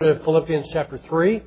Philippians chapter 3.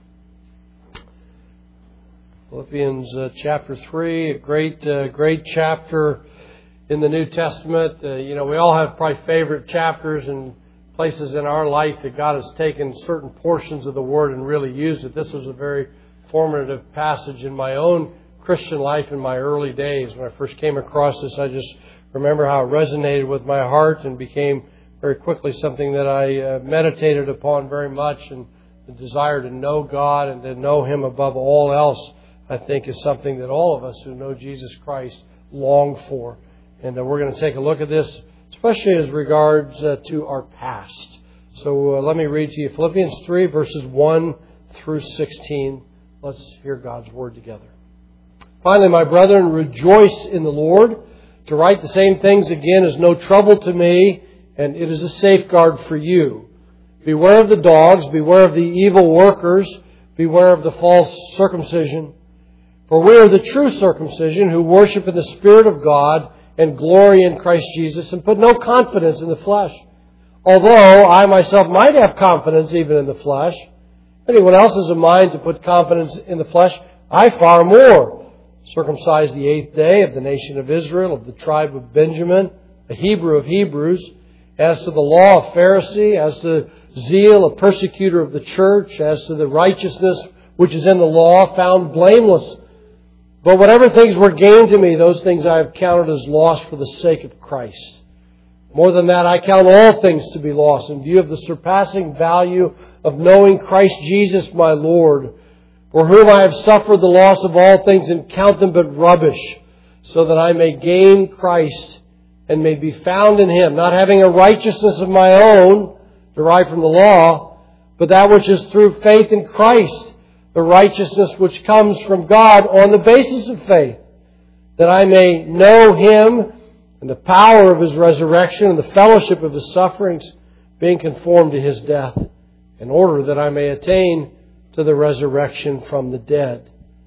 Philippians chapter 3, a great chapter in the New Testament. We all have probably favorite chapters and places in our life that God has taken certain portions of the Word and really used it. This was a very formative passage in my own Christian life in my early days. When I first came across this, I just remember how it resonated with my heart and became very quickly something that I meditated upon very much, and the desire to know God and to know Him above all else, I think, is something that all of us who know Jesus Christ long for. And we're going to take a look at this, especially as regards to our past. So let me read to you Philippians 3, verses 1 through 16. Let's hear God's Word together. Finally, my brethren, rejoice in the Lord. To write the same things again is no trouble to me, and it is a safeguard for you. Beware of the dogs, beware of the evil workers, beware of the false circumcision. For we are the true circumcision, who worship in the Spirit of God and glory in Christ Jesus, and put no confidence in the flesh. Although I myself might have confidence even in the flesh, if anyone else has a mind to put confidence in the flesh, I far more. Circumcised the 8th day, of the nation of Israel, of the tribe of Benjamin, a Hebrew of Hebrews, as to the law, a Pharisee, as to zeal, a persecutor of the church, as to the righteousness which is in the law, found blameless. But whatever things were gained to me, those things I have counted as loss for the sake of Christ. More than that, I count all things to be lost in view of the surpassing value of knowing Christ Jesus my Lord, for whom I have suffered the loss of all things and count them but rubbish, so that I may gain Christ and may be found in Him, not having a righteousness of my own derived from the law, but that which is through faith in Christ, the righteousness which comes from God on the basis of faith, that I may know Him and the power of His resurrection and the fellowship of His sufferings, being conformed to His death, in order that I may attain to the resurrection from the dead.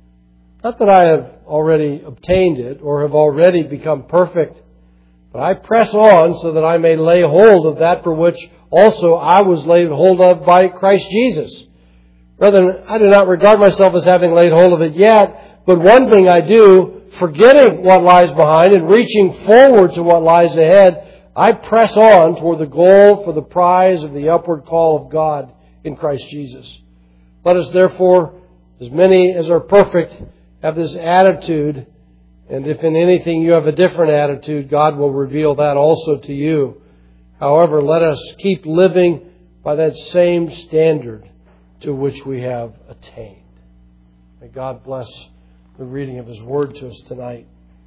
Not that I have already obtained it or have already become perfect, but I press on so that I may lay hold of that for which also I was laid hold of by Christ Jesus. Brethren, I do not regard myself as having laid hold of it yet, but one thing I do, forgetting what lies behind and reaching forward to what lies ahead, I press on toward the goal for the prize of the upward call of God in Christ Jesus. Let us therefore, as many as are perfect, have this attitude. And if in anything you have a different attitude, God will reveal that also to you. However, let us keep living by that same standard to which we have attained. May God bless the reading of His Word to us tonight.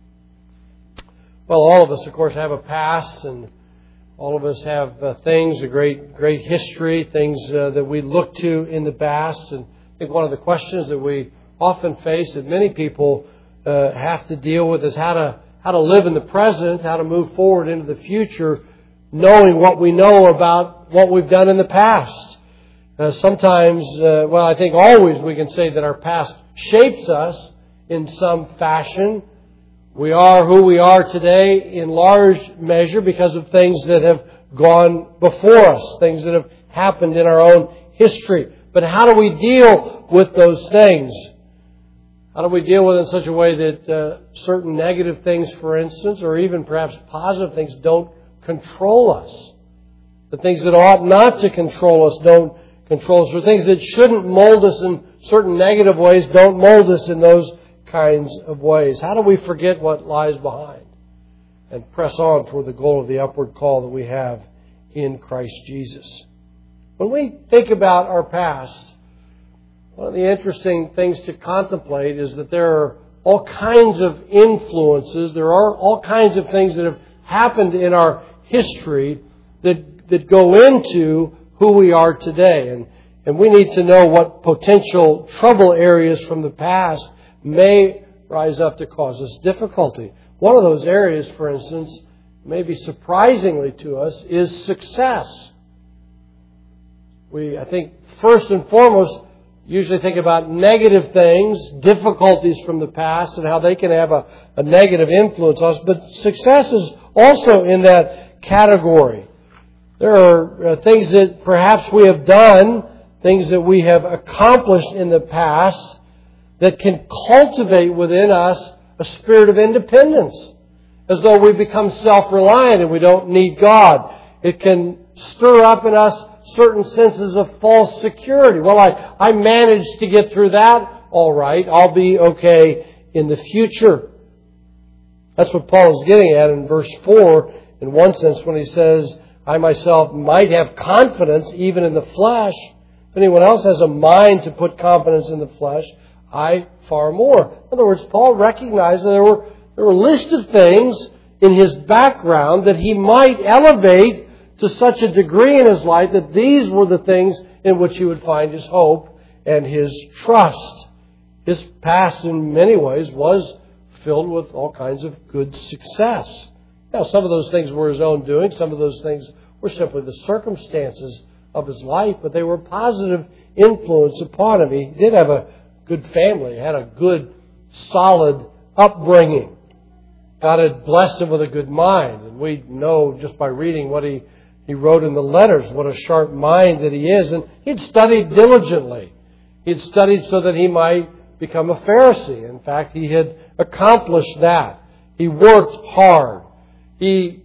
Well, all of us, of course, have a past, and all of us have things, a great history, things that we look to in the past. And I think one of the questions that we often face, that many people have to deal with, is how to live in the present, how to move forward into the future, knowing what we know about what we've done in the past. Sometimes, I think always we can say that our past shapes us in some fashion. We are who we are today in large measure because of things that have gone before us, things that have happened in our own history. But how do we deal with those things? How do we deal with it in such a way that certain negative things, for instance, or even perhaps positive things, don't control us? The things that ought not to control us don't control us. Or things that shouldn't mold us in certain negative ways don't mold us in those kinds of ways. How do we forget what lies behind and press on toward the goal of the upward call that we have in Christ Jesus? When we think about our past, one of the interesting things to contemplate is that there are all kinds of influences, there are all kinds of things that have happened in our history that go into who we are today. And we need to know what potential trouble areas from the past may rise up to cause us difficulty. One of those areas, for instance, maybe surprisingly to us, is success. I think, first and foremost, usually think about negative things, difficulties from the past, and how they can have a negative influence on us. But success is also in that category. There are things that perhaps we have done things that we have accomplished in the past that can cultivate within us a spirit of independence, as though we become self-reliant and we don't need God. It can stir up in us certain senses of false security. Well, I managed to get through that. All right, I'll be okay in the future. That's what Paul is getting at in verse 4, in one sense, when he says, I myself might have confidence even in the flesh. If anyone else has a mind to put confidence in the flesh, I far more. In other words, Paul recognized that there were a list of things in his background that he might elevate to such a degree in his life that these were the things in which he would find his hope and his trust. His past, in many ways, was filled with all kinds of good success. Now, some of those things were his own doing. Some of those things were simply the circumstances of his life, but they were a positive influence upon him. He did have a good family. He had a good, solid upbringing. God had blessed him with a good mind. And we know just by reading what he wrote in the letters, what a sharp mind that he is. And he'd studied diligently. He'd studied so that he might become a Pharisee. In fact, he had accomplished that. He worked hard. He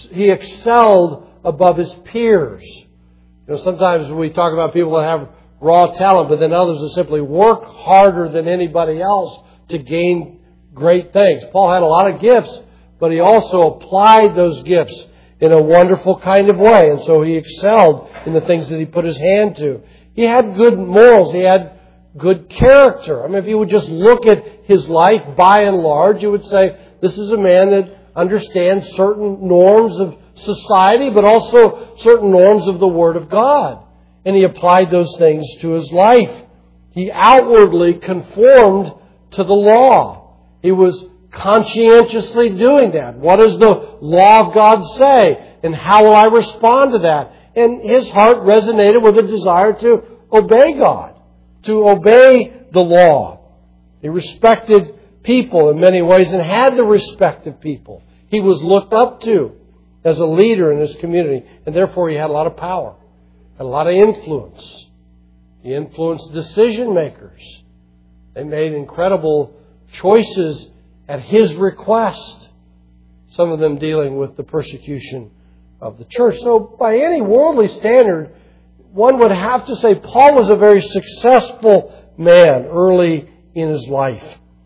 excelled above his peers. Sometimes we talk about people that have raw talent, but then others that simply work harder than anybody else to gain great things. Paul had a lot of gifts, but he also applied those gifts in a wonderful kind of way. And so he excelled in the things that he put his hand to. He had good morals. He had good character. I mean, if you would just look at his life by and large, you would say, this is a man that understands certain norms of society, but also certain norms of the Word of God. And he applied those things to his life. He outwardly conformed to the law. He was conscientiously doing that. What does the law of God say? And how will I respond to that? And his heart resonated with a desire to obey God, to obey the law. He respected people in many ways and had the respect of people. He was looked up to as a leader in his community, and therefore he had a lot of power, had a lot of influence. He influenced decision makers. They made incredible choices at his request, some of them dealing with the persecution of the church. So by any worldly standard, one would have to say Paul was a very successful man early in his life.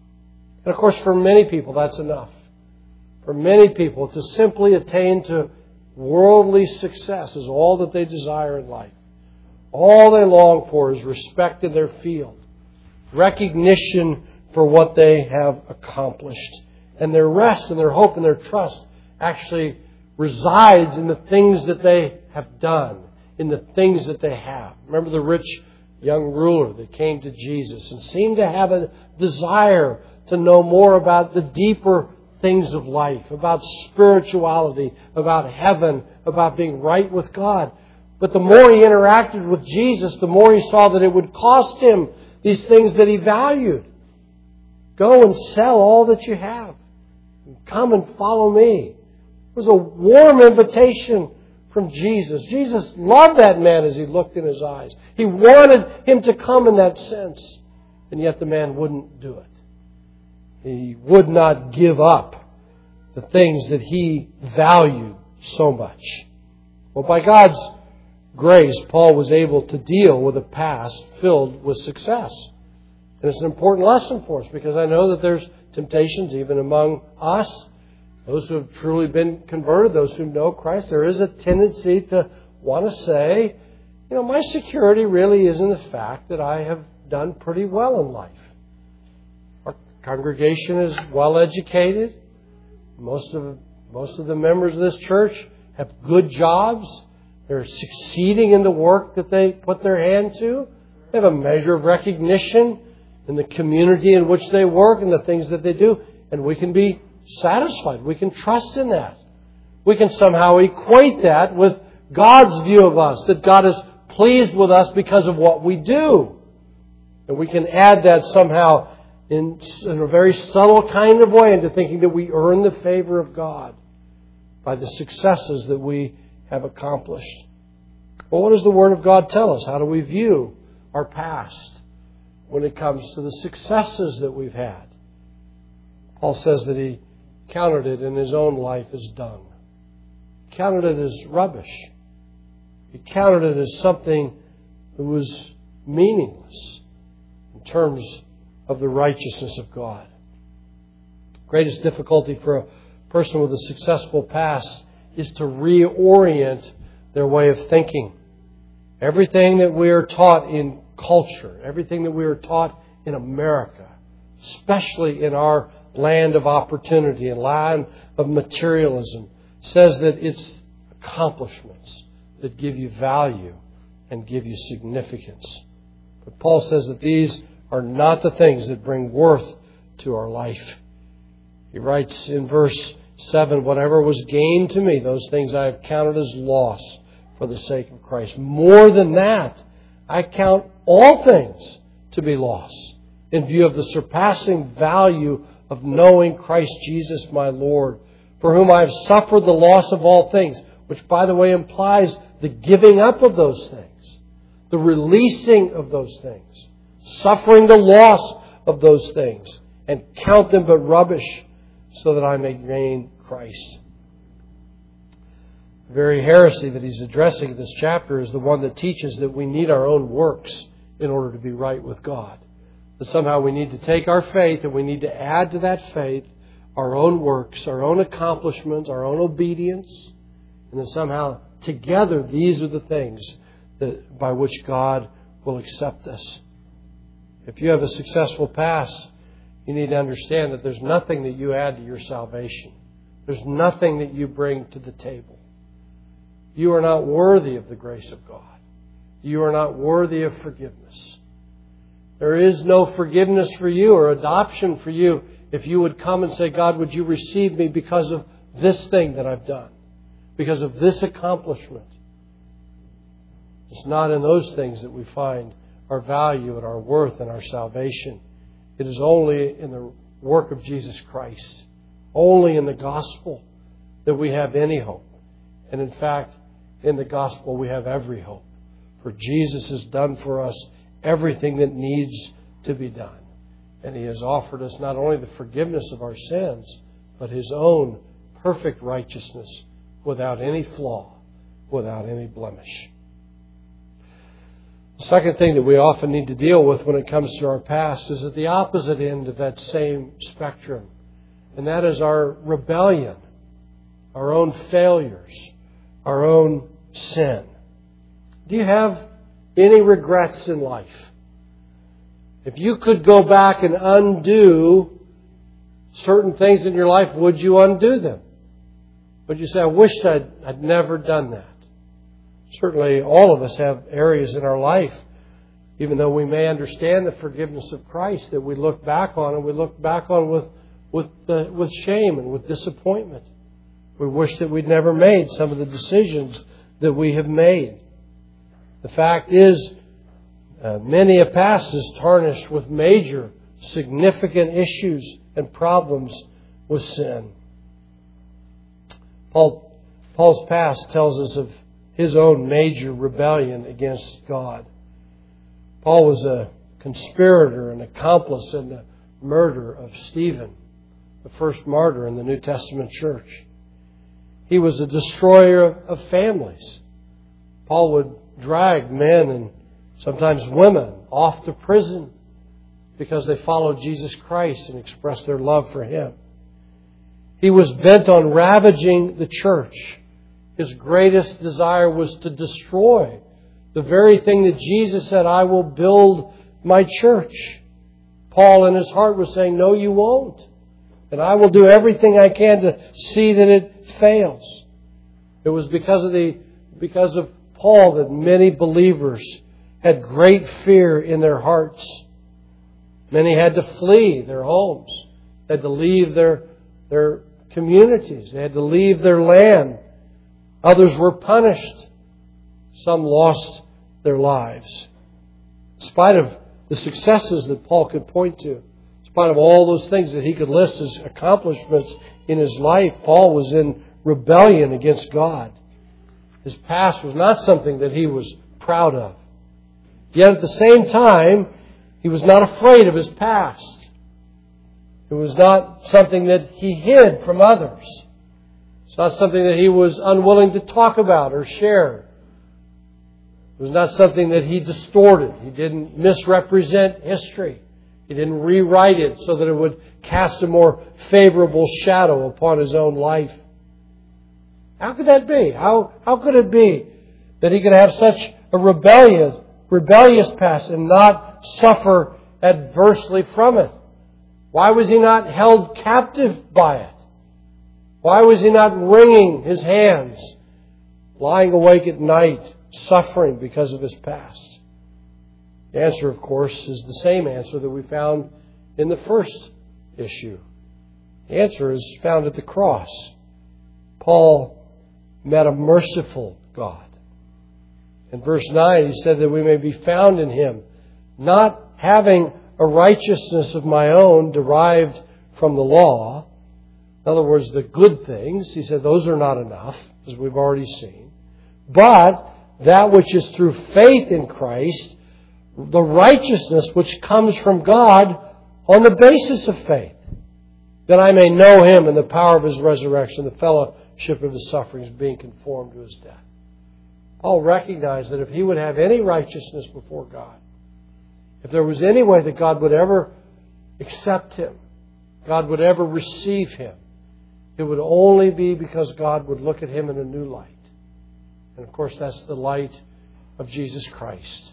And of course, for many people, that's enough. For many people, to simply attain to worldly success is all that they desire in life. All they long for is respect in their field, recognition for what they have accomplished. And their rest and their hope and their trust actually resides in the things that they have done, in the things that they have. Remember the rich young ruler that came to Jesus and seemed to have a desire to know more about the deeper things of life, about spirituality, about heaven, about being right with God. But the more he interacted with Jesus, the more he saw that it would cost him these things that he valued. Go and sell all that you have. And come and follow me. It was a warm invitation from Jesus. Jesus loved that man as he looked in his eyes. He wanted him to come in that sense. And yet the man wouldn't do it. He would not give up the things that he valued so much. Well, by God's grace, Paul was able to deal with a past filled with success. And it's an important lesson for us because I know that there's temptations even among us, those who have truly been converted, those who know Christ. There is a tendency to want to say, my security really is in the fact that I have done pretty well in life. Our congregation is well educated. Most of the members of this church have good jobs. They're succeeding in the work that they put their hand to. They have a measure of recognition in the community in which they work and the things that they do. And we can be satisfied. We can trust in that. We can somehow equate that with God's view of us, that God is pleased with us because of what we do. And we can add that somehow in a very subtle kind of way into thinking that we earn the favor of God by the successes that we have accomplished. Well, what does the Word of God tell us? How do we view our past when it comes to the successes that we've had. Paul says that he counted it in his own life as dung. He counted it as rubbish. He counted it as something that was meaningless in terms of the righteousness of God. Greatest difficulty for a person with a successful past is to reorient their way of thinking. Everything that we are taught in culture, everything that we are taught in America, especially in our land of opportunity and land of materialism, says that it's accomplishments that give you value and give you significance. But Paul says that these are not the things that bring worth to our life. He writes in verse 7, whatever was gained to me, those things I have counted as loss for the sake of Christ. More than that, I count all things to be loss in view of the surpassing value of knowing Christ Jesus my Lord, for whom I have suffered the loss of all things, which, by the way, implies the giving up of those things, the releasing of those things, suffering the loss of those things, and count them but rubbish, so that I may gain Christ. The very heresy that he's addressing in this chapter is the one that teaches that we need our own works in order to be right with God. That somehow we need to take our faith and we need to add to that faith our own works, our own accomplishments, our own obedience. And then somehow together these are the things that by which God will accept us. If you have a successful past, you need to understand that there's nothing that you add to your salvation. There's nothing that you bring to the table. You are not worthy of the grace of God. You are not worthy of forgiveness. There is no forgiveness for you or adoption for you if you would come and say, God, would you receive me because of this thing that I've done? Because of this accomplishment? It's not in those things that we find our value and our worth and our salvation. It is only in the work of Jesus Christ, only in the gospel, that we have any hope. And in fact, in the gospel we have every hope. For Jesus has done for us everything that needs to be done. And He has offered us not only the forgiveness of our sins, but His own perfect righteousness without any flaw, without any blemish. The second thing that we often need to deal with when it comes to our past is at the opposite end of that same spectrum. And that is our rebellion, our own failures, our own sin. Do you have any regrets in life? If you could go back and undo certain things in your life, would you undo them? Would you say, I wish I'd never done that? Certainly all of us have areas in our life, even though we may understand the forgiveness of Christ, that we look back on, and we look back on with shame and with disappointment. We wish that we'd never made some of the decisions that we have made. The fact is, many a past is tarnished with major, significant issues and problems with sin. Paul's past tells us of his own major rebellion against God. Paul was a conspirator and accomplice in the murder of Stephen, the first martyr in the New Testament church. He was a destroyer of families. Paul would drag men and sometimes women off to prison because they followed Jesus Christ and expressed their love for Him. He was bent on ravaging the church. His greatest desire was to destroy the very thing that Jesus said, I will build my church. Paul in his heart was saying, no, you won't. And I will do everything I can to see that it fails. It was because of Paul that many believers had great fear in their hearts. Many had to flee their homes. They had to leave their communities. They had to leave their land. Others were punished. Some lost their lives. In spite of the successes that Paul could point to, in spite of all those things that he could list as accomplishments in his life, Paul was in rebellion against God. His past was not something that he was proud of. Yet at the same time, he was not afraid of his past. It was not something that he hid from others. It's not something that he was unwilling to talk about or share. It was not something that he distorted. He didn't misrepresent history. He didn't rewrite it so that it would cast a more favorable shadow upon his own life. How could that be? How could it be that he could have such a rebellious past and not suffer adversely from it? Why was he not held captive by it? Why was he not wringing his hands, lying awake at night, suffering because of his past? The answer, of course, is the same answer that we found in the first issue. The answer is found at the cross. Paul met a merciful God. In verse 9, he said that we may be found in Him, not having a righteousness of my own derived from the law. In other words, the good things. He said those are not enough, as we've already seen. But that which is through faith in Christ, the righteousness which comes from God on the basis of faith, that I may know Him and the power of His resurrection, the fellowship of His sufferings, being conformed to His death. Paul recognized that if he would have any righteousness before God, if there was any way that God would ever accept him, God would ever receive him, it would only be because God would look at him in a new light. And of course, that's the light of Jesus Christ.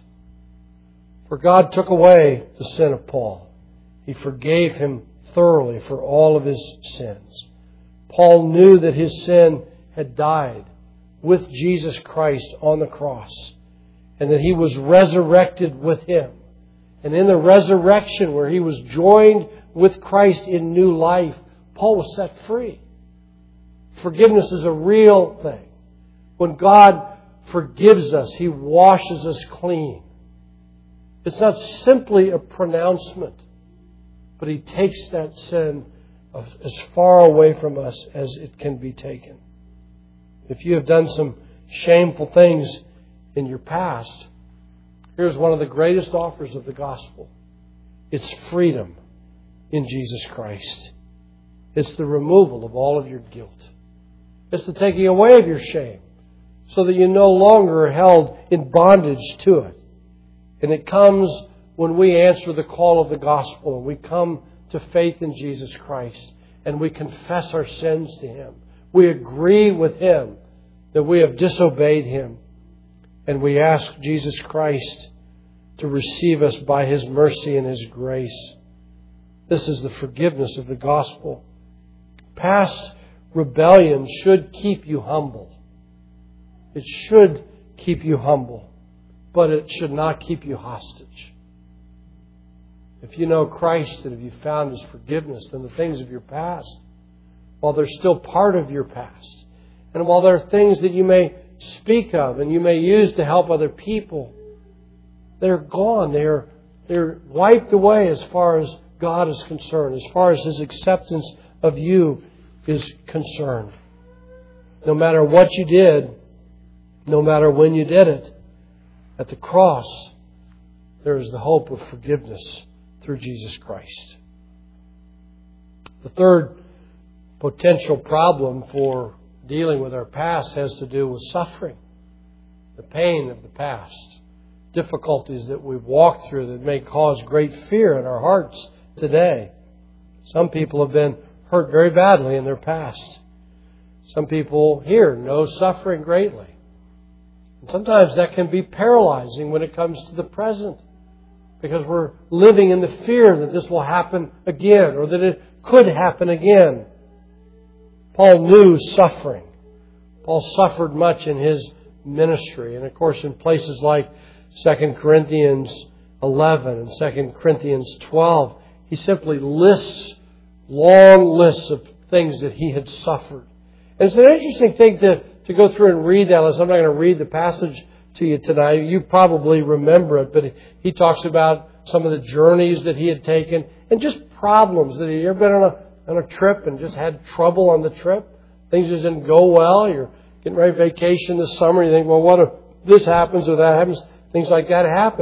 For God took away the sin of Paul. He forgave him thoroughly for all of his sins. Paul knew that his sin had died with Jesus Christ on the cross, and that he was resurrected with Him. And in the resurrection, where he was joined with Christ in new life, Paul was set free. Forgiveness is a real thing. When God forgives us, He washes us clean. It's not simply a pronouncement, but He takes that sin as far away from us as it can be taken. If you have done some shameful things in your past, here's one of the greatest offers of the gospel. It's freedom in Jesus Christ. It's the removal of all of your guilt. It's the taking away of your shame so that you no longer are held in bondage to it. And it comes when we answer the call of the gospel and we come to faith in Jesus Christ and we confess our sins to Him. We agree with Him that we have disobeyed Him, and we ask Jesus Christ to receive us by His mercy and His grace. This is the forgiveness of the gospel. Past rebellion should keep you humble. It should keep you humble, but it should not keep you hostage. If you know Christ and if you found His forgiveness, then the things of your past, while they're still part of your past, and while there are things that you may speak of and you may use to help other people, they're gone. They're wiped away as far as God is concerned, as far as His acceptance of you is concerned. No matter what you did, no matter when you did it, at the cross, there is the hope of forgiveness through Jesus Christ. The third potential problem for dealing with our past has to do with suffering, the pain of the past, difficulties that we've walked through that may cause great fear in our hearts today. Some people have been hurt very badly in their past. Some people here know suffering greatly. And sometimes that can be paralyzing when it comes to the present, because we're living in the fear that this will happen again or that it could happen again. Paul knew suffering. Paul suffered much in his ministry. And of course, in places like 2 Corinthians 11 and 2 Corinthians 12, he simply lists long lists of things that he had suffered. And it's an interesting thing to go through and read that list. I'm not going to read the passage to you tonight. You probably remember it, but he talks about some of the journeys that he had taken and just problems that he ever been on a trip and just had trouble on the trip. Things just didn't go well. You're getting ready to vacation this summer. You think, well, what if this happens or that happens? Things like that happen. And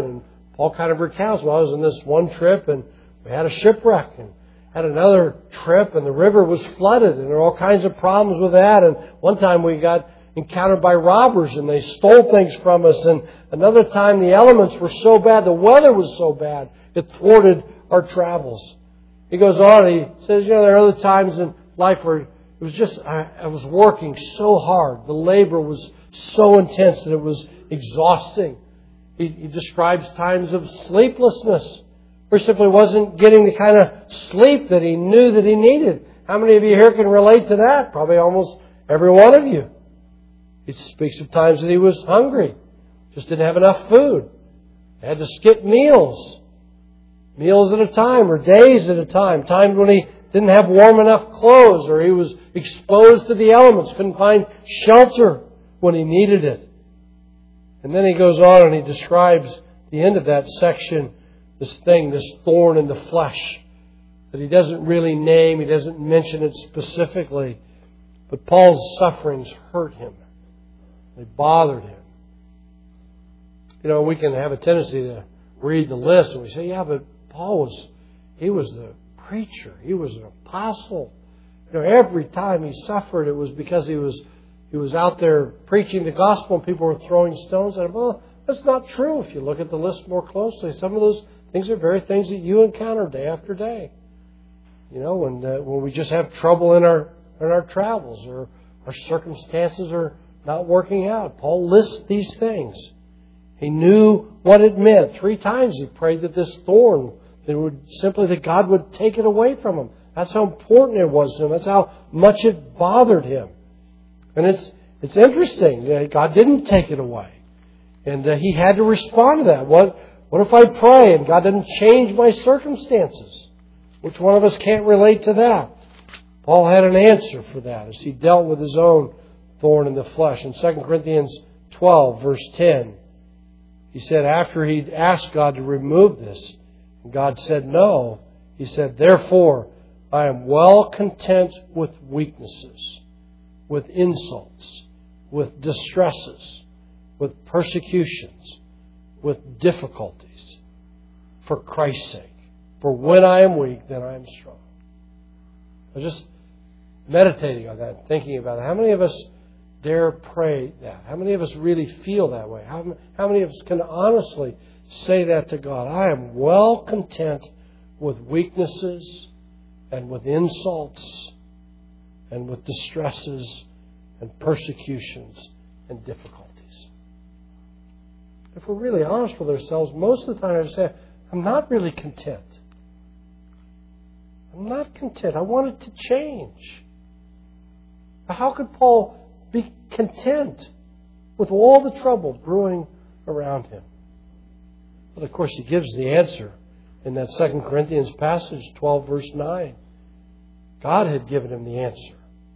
Paul kind of recounts, well, I was on this one trip and we had a shipwreck, and had another trip and the river was flooded, and there were all kinds of problems with that. And one time we got encountered by robbers and they stole things from us. And another time the elements were so bad, the weather was so bad, it thwarted our travels. He goes on, he says, there are other times in life where it was just, I was working so hard. The labor was so intense that it was exhausting. He describes times of sleeplessness, where he simply wasn't getting the kind of sleep that he knew that he needed. How many of you here can relate to that? Probably almost every one of you. He speaks of times that he was hungry, just didn't have enough food. He had to skip meals at a time or days at a time. Times when he didn't have warm enough clothes, or he was exposed to the elements, couldn't find shelter when he needed it. And then he goes on and he describes the end of that section, this thorn in the flesh, that he doesn't really name, he doesn't mention it specifically. But Paul's sufferings hurt him. They bothered him. We can have a tendency to read the list and we say, yeah, but Paul was the preacher. He was an apostle. Every time he suffered, it was because he was out there preaching the gospel and people were throwing stones at him. Well, that's not true if you look at the list more closely. Some of those things are very things that you encounter day after day. When we just have trouble in our travels, or our circumstances are not working out. Paul lists these things. He knew what it meant. 3 times he prayed that this thorn, that God would take it away from him. That's how important it was to him. That's how much it bothered him. And it's interesting that God didn't take it away. And he had to respond to that. What if I pray and God doesn't change my circumstances? Which one of us can't relate to that? Paul had an answer for that as he dealt with his own thorn in the flesh. In 2 Corinthians 12, verse 10, he said after he'd asked God to remove this, and God said no, he said, therefore, I am well content with weaknesses, with insults, with distresses, with persecutions, with difficulties, for Christ's sake. For when I am weak, then I am strong. I was just meditating on that, thinking about it. How many of us dare pray that? How many of us really feel that way? How many of us can honestly say that to God? I am well content with weaknesses and with insults and with distresses and persecutions and difficulties. If we're really honest with ourselves, most of the time I say, I'm not really content. I'm not content. I want it to change. How could Paul be content with all the trouble brewing around him? But of course, he gives the answer in that 2 Corinthians passage, 12 verse 9. God had given him the answer.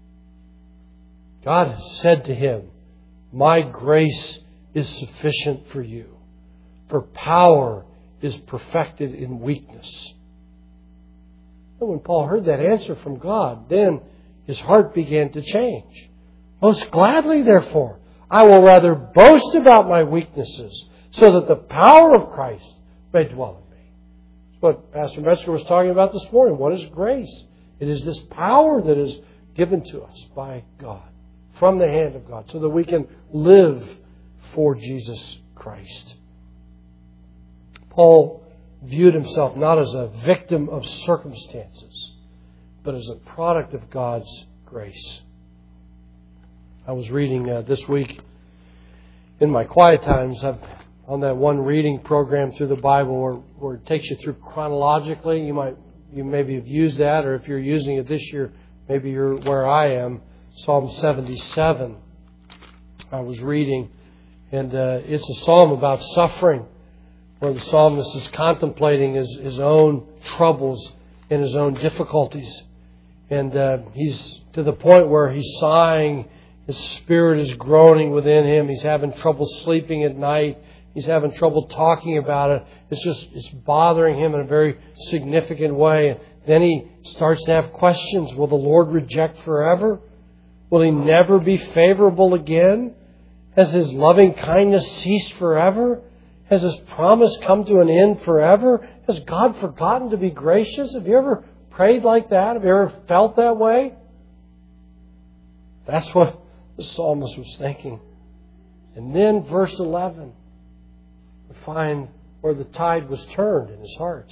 God has said to him, my grace is sufficient for you, for power is perfected in weakness. And when Paul heard that answer from God, then his heart began to change. Most gladly, therefore, I will rather boast about my weaknesses, so that the power of Christ may dwell in me. That's what Pastor Metzger was talking about this morning. What is grace? It is this power that is given to us by God, from the hand of God, so that we can live for Jesus Christ. Paul viewed himself not as a victim of circumstances, but as a product of God's grace. I was reading this week in my quiet times. I'm on that one reading program through the Bible where it takes you through chronologically. You maybe have used that, or if you're using it this year, maybe you're where I am. Psalm 77. I was reading, and it's a psalm about suffering, where the psalmist is contemplating his own troubles and his own difficulties. And he's to the point where he's sighing. His spirit is groaning within him. He's having trouble sleeping at night. He's having trouble talking about it. It's bothering him in a very significant way. And then he starts to have questions. Will the Lord reject forever? Will He never be favorable again? Has His loving kindness ceased forever? Has His promise come to an end forever? Has God forgotten to be gracious? Have you ever prayed like that? Have you ever felt that way? That's what the psalmist was thinking. And then verse 11, we find where the tide was turned in his heart.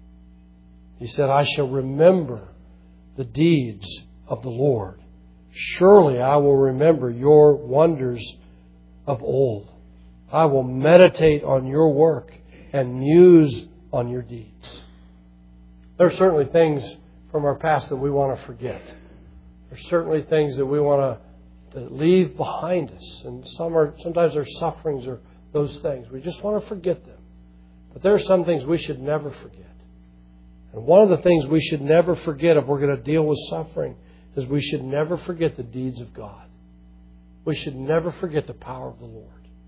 He said, I shall remember the deeds of the Lord. Surely I will remember your wonders of old. I will meditate on your work and muse on your deeds. There are certainly things from our past that we want to forget. There are certainly things that we want to leave behind us. And sometimes our sufferings are those things. We just want to forget them. But there are some things we should never forget. And one of the things we should never forget if we're going to deal with suffering is we should never forget the deeds of God. We should never forget the power of the Lord.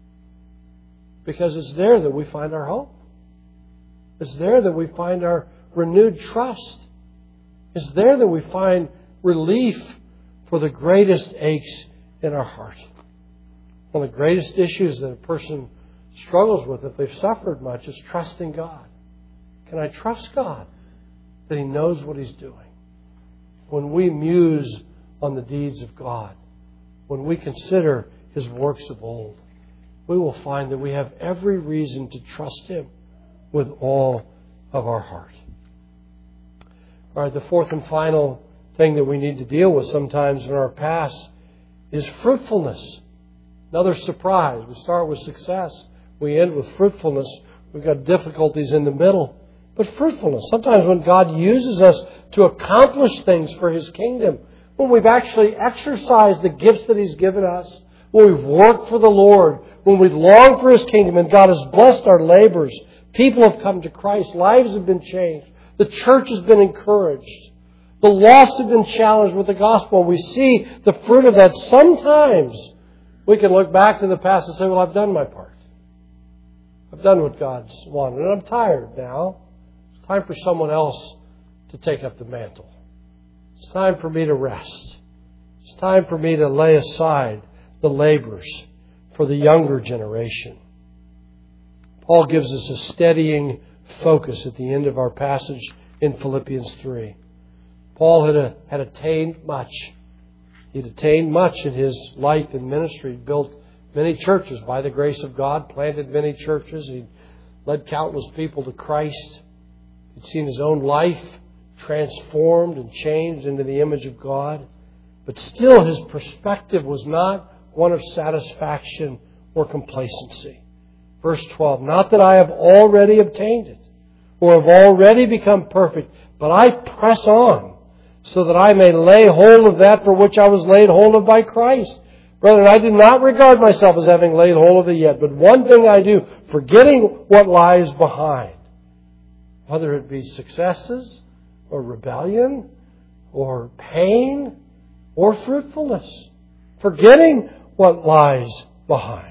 Because it's there that we find our hope. It's there that we find our renewed trust. It's there that we find relief for the greatest aches in our heart. One of the greatest issues that a person struggles with if they've suffered much is trusting God. Can I trust God that He knows what He's doing? When we muse on the deeds of God, when we consider His works of old, we will find that we have every reason to trust Him with all of our heart. All right, the fourth and final thing that we need to deal with sometimes in our past is fruitfulness. Another surprise. We start with success. We end with fruitfulness. We've got difficulties in the middle. But fruitfulness. Sometimes when God uses us to accomplish things for His kingdom, when we've actually exercised the gifts that He's given us, when we've worked for the Lord, when we've longed for His kingdom and God has blessed our labors, people have come to Christ, lives have been changed, the church has been encouraged, the lost have been challenged with the gospel. We see the fruit of that. Sometimes we can look back to the past and say, well, I've done my part. I've done what God's wanted, and I'm tired now. It's time for someone else to take up the mantle. It's time for me to rest. It's time for me to lay aside the labors for the younger generation. Paul gives us a steadying focus at the end of our passage in Philippians 3. Paul had attained much. He'd attained much in his life and ministry. He built many churches by the grace of God, planted many churches. He led countless people to Christ. He'd seen his own life transformed and changed into the image of God. But still his perspective was not one of satisfaction or complacency. Verse 12, not that I have already obtained it or have already become perfect, but I press on so that I may lay hold of that for which I was laid hold of by Christ. Brethren, I do not regard myself as having laid hold of it yet, but one thing I do, forgetting what lies behind, whether it be successes or rebellion or pain or fruitfulness, forgetting what lies behind.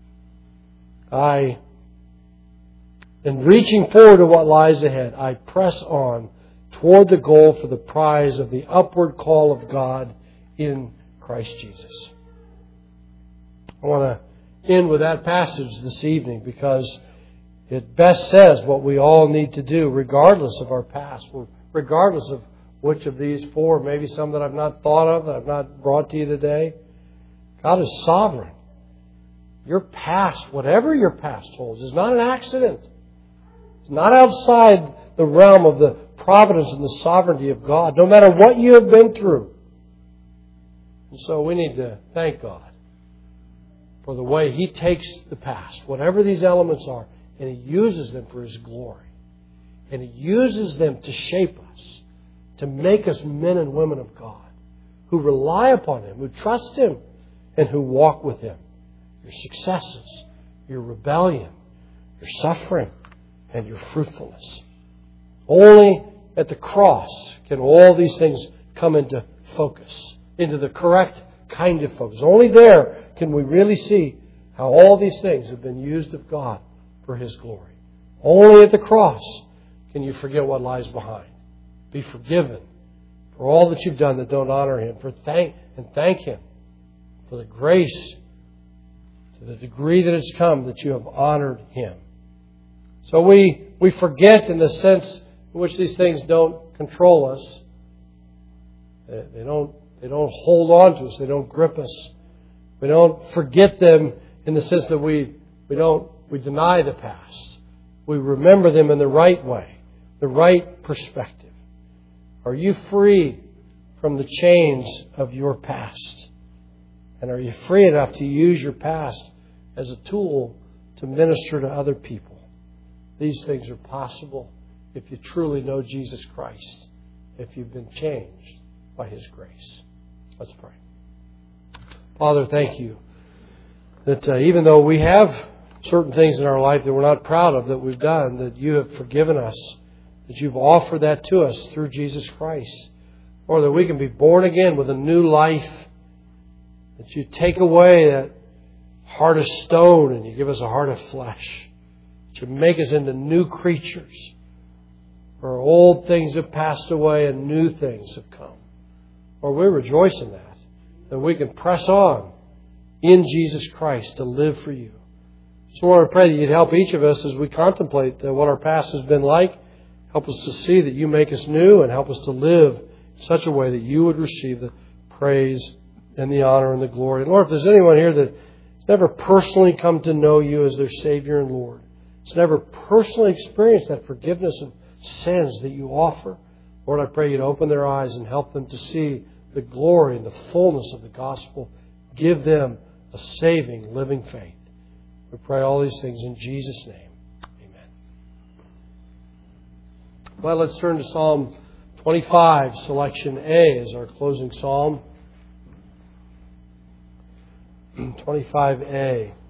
In reaching forward to what lies ahead, I press on toward the goal for the prize of the upward call of God in Christ Jesus. I want to end with that passage this evening because it best says what we all need to do regardless of our past, regardless of which of these four, maybe some that I've not thought of, that I've not brought to you today. God is sovereign. Your past, whatever your past holds, is not an accident. It's not outside the realm of the providence and the sovereignty of God, no matter what you have been through. And so we need to thank God for the way He takes the past, whatever these elements are, and He uses them for His glory. And He uses them to shape us, to make us men and women of God, who rely upon Him, who trust Him, and who walk with Him. Your successes, your rebellion, your suffering, and your fruitfulness. Only at the cross can all these things come into focus, into the correct kind of focus. Only there can we really see how all these things have been used of God for His glory. Only at the cross can you forget what lies behind. Be forgiven for all that you've done that don't honor Him. Thank Him for the grace to the degree that it's come that you have honored Him. So we forget in the sense in which these things don't control us. They don't hold on to us. They don't grip us. We don't forget them in the sense that we deny the past. We remember them in the right way, the right perspective. Are you free from the chains of your past? And are you free enough to use your past as a tool to minister to other people? These things are possible if you truly know Jesus Christ, if you've been changed by His grace. Let's pray. Father, thank You that even though we have certain things in our life that we're not proud of that we've done, that You have forgiven us, that You've offered that to us through Jesus Christ, or that we can be born again with a new life, that You take away that heart of stone and You give us a heart of flesh, that You make us into new creatures, where old things have passed away and new things have come. Lord, we rejoice in that we can press on in Jesus Christ to live for You. So Lord, I pray that You'd help each of us as we contemplate what our past has been like. Help us to see that You make us new, and help us to live in such a way that You would receive the praise and the honor and the glory. And Lord, if there's anyone here that's never personally come to know You as their Savior and Lord, it's never personally experienced that forgiveness of sins that You offer, Lord, I pray You'd open their eyes and help them to see the glory and the fullness of the gospel. Give them a saving, living faith. We pray all these things in Jesus' name. Amen. Well, let's turn to Psalm 25, selection A, as our closing psalm. 25A.